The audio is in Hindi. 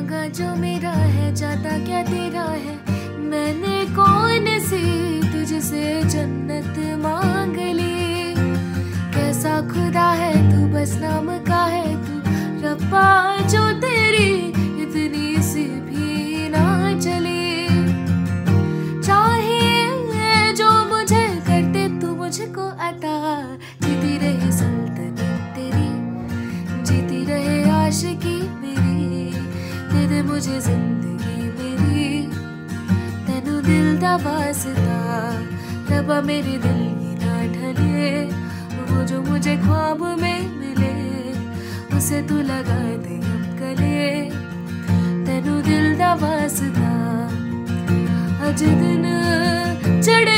मांगा जो मेरा है, जाता क्या तेरा है। मैंने कौन सी तुझसे जन्नत मांग ली। कैसा खुदा है तू, बस नाम का है तू रब्बा, जो तेरी इतनी सी भी ना चली। चाहिए जो मुझे करते तू मुझको अता, जीती रहे सल्तनत तेरी, जीती रहे आशिकी मेरी। दे दे मुझे जिंदगी मेरी, तेनू दिल दा वास्ता रब्बा, मेरे दिल ही ना ढले। वो जो मुझे ख्वाब में मिले, उसे तू लगा दे अब गले। तेनू दिल दा वास्ता, अज दिन चढ़े